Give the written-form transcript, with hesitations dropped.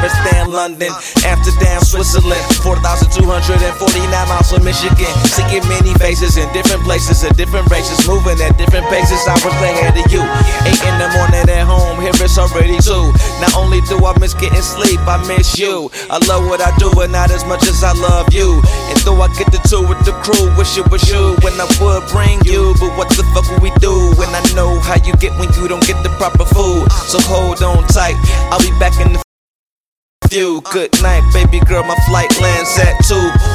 Pakistan, London, Amsterdam, Switzerland, 4,249 miles from Michigan. Seeing many faces in different places and different races, moving at different paces. I was ahead of you. 8 in the morning at home, here it's already 2. Not only do I miss getting sleep, I miss you. I love what I do, but not as much as I love you. And though I get the tour with the crew, wish it was you when I would bring you. But what the fuck will we do when I know how you get when you don't get the proper food? So hold on tight, I'll be back in the few. Good night, baby girl, my flight lands at 2.